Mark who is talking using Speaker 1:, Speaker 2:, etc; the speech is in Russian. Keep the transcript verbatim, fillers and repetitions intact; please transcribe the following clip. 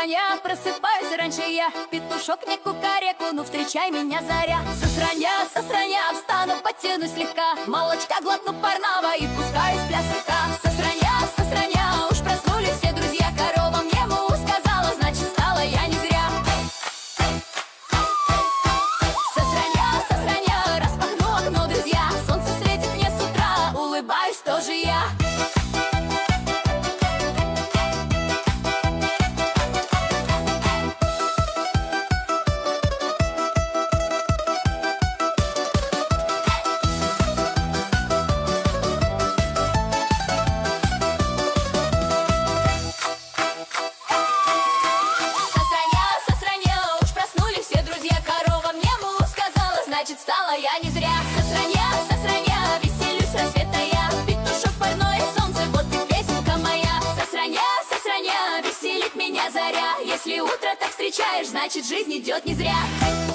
Speaker 1: Сосраня, просыпаюсь раньше я, петушок не кукареку, ну встречай меня заря. Сосраня, сосраня, встану, подтяну слегка, молочка глотну парного и пускаюсь в плясика. Сосраня, сосраня, уж проснулись все друзья, корова мне му сказала, значит стала я не зря. Сосраня, сосраня, распахну окно, друзья, солнце светит мне с утра, улыбаюсь тоже я. Значит, стала я не зря. Сосраня, сосраня, веселюсь, рассвета я, петушок парной, солнце, вот и песенка моя. Сосраня, сосраня, веселит меня заря. Если утро так встречаешь, значит, жизнь идет не зря.